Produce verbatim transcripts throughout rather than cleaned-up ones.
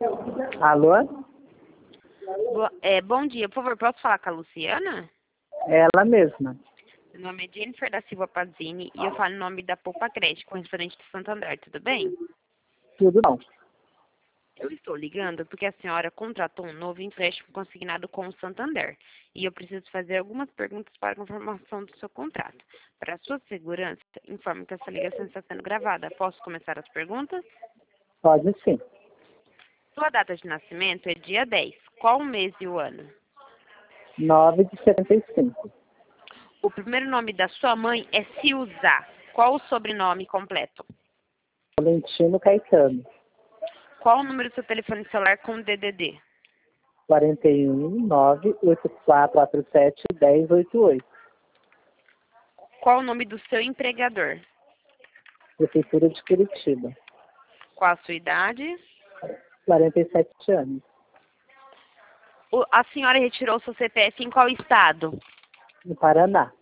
Alô? Boa- é, bom dia, por favor, posso falar com a Luciana? Ela mesma. Meu nome é Jennifer da Silva Pazini e eu falo em nome da Poupa Crédito, correspondente de Santander, tudo bem? Tudo bom. Eu estou ligando porque a senhora contratou um novo empréstimo consignado com o Santander e eu preciso fazer algumas perguntas para a confirmação do seu contrato. Para a sua segurança, informe que essa ligação está sendo gravada. Posso começar as perguntas? Pode sim. Sua data de nascimento é dia dez. Qual o mês e o ano? nove de setenta e cinco. O primeiro nome da sua mãe é Silza. Qual o sobrenome completo? Valentino Caetano. Qual o número do seu telefone celular com D D D? quarenta e um, nove oito quatro quatro sete, um zero oito oito. Qual o nome do seu empregador? Prefeitura de Curitiba. Qual a sua idade? quarenta e sete anos. O- a senhora retirou seu C P F em qual estado? No Paraná.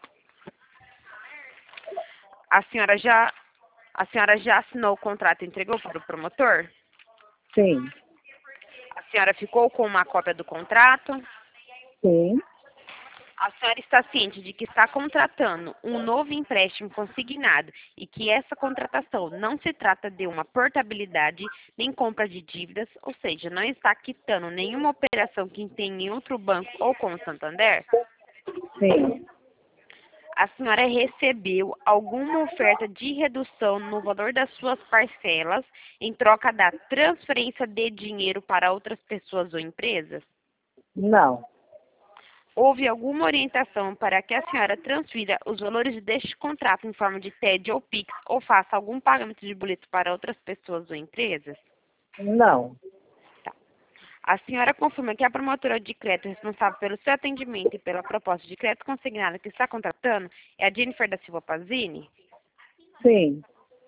A senhora já, a senhora já assinou o contrato e entregou para o promotor? Sim. A senhora ficou com uma cópia do contrato? Sim. A senhora está ciente de que está contratando um novo empréstimo consignado e que essa contratação não se trata de uma portabilidade nem compra de dívidas, ou seja, não está quitando nenhuma operação que tem em outro banco ou com o Santander? Sim. A senhora recebeu alguma oferta de redução no valor das suas parcelas em troca da transferência de dinheiro para outras pessoas ou empresas? Não. Houve alguma orientação para que a senhora transfira os valores deste contrato em forma de T E D ou Pix ou faça algum pagamento de boleto para outras pessoas ou empresas? Não. A senhora confirma que a promotora de crédito responsável pelo seu atendimento e pela proposta de crédito consignada que está contratando é a Jennifer da Silva Pazini? Sim.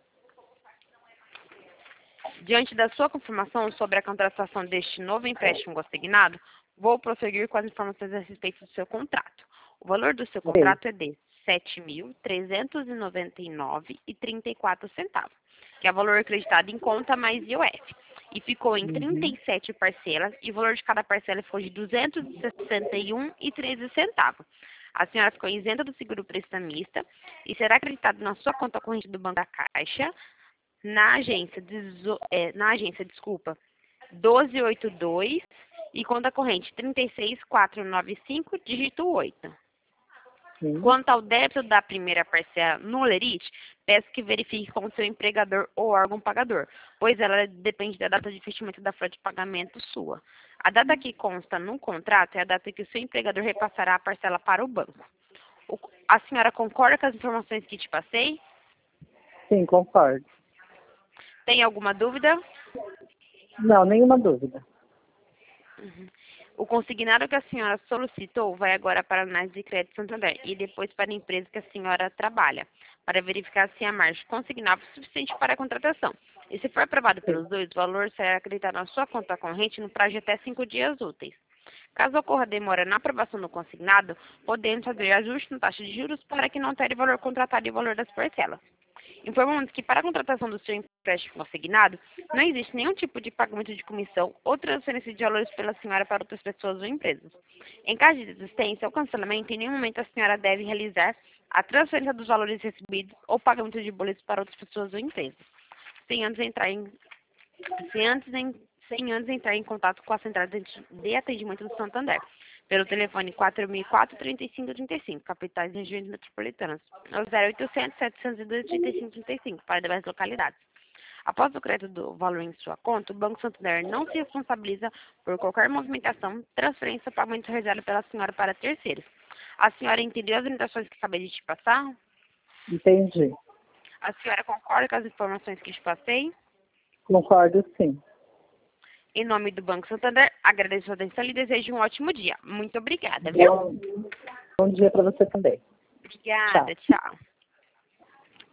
Diante da sua confirmação sobre a contratação deste novo empréstimo consignado, vou prosseguir com as informações a respeito do seu contrato. O valor do seu Ok. contrato é de sete mil trezentos e noventa e nove reais e trinta e quatro centavos, que é o valor acreditado em conta mais I O F, e ficou em trinta Uhum. e sete parcelas, e o valor de cada parcela ficou de duzentos e sessenta e um reais e treze centavos. A senhora ficou isenta do seguro prestamista e será acreditado na sua conta corrente do Banco da Caixa, na agência, dezo- é, na agência, desculpa, doze oitenta e dois e conta corrente trinta e seis mil quatrocentos e noventa e cinco, dígito oito. Sim. Quanto ao débito da primeira parcela no Lerite, peço que verifique com o seu empregador ou órgão pagador, pois ela depende da data de fechamento da folha de pagamento sua. A data que consta no contrato é a data que o seu empregador repassará a parcela para o banco. O- a senhora concorda com as informações que te passei? Sim, concordo. Tem alguma dúvida? Não, nenhuma dúvida. Uhum. O consignado que a senhora solicitou vai agora para a análise de crédito Santander e depois para a empresa que a senhora trabalha, para verificar se a margem consignável é suficiente para a contratação. E se for aprovado Sim. pelos dois, o valor será acreditado na sua conta corrente no prazo de até cinco dias úteis. Caso ocorra demora na aprovação do consignado, podemos fazer ajuste na taxa de juros para que não altere o valor contratado e o valor das parcelas. Informamos que para a contratação do seu empréstimo consignado, não existe nenhum tipo de pagamento de comissão ou transferência de valores pela senhora para outras pessoas ou empresas. Em caso de desistência ou cancelamento, em nenhum momento a senhora deve realizar a transferência dos valores recebidos ou pagamento de boletos para outras pessoas ou empresas, sem antes entrar em, sem antes em, sem antes entrar em contato com a central de de atendimento do Santander, pelo telefone quatro mil e quatro, trinta e cinco trinta e cinco, capitais e regiões metropolitanas, ou zero oitocentos, setecentos e dois, trinta e cinco trinta e cinco, para demais localidades. Após o crédito do valor em sua conta, o Banco Santander não se responsabiliza por qualquer movimentação, transferência ou pagamento realizado pela senhora para terceiros. A senhora entendeu as orientações que acabei de te passar? Entendi. A senhora concorda com as informações que te passei? Concordo, sim. Em nome do Banco Santander, agradeço a atenção e desejo um ótimo dia. Muito obrigada, viu? Bom, bom dia para você também. Obrigada, Tchau. tchau.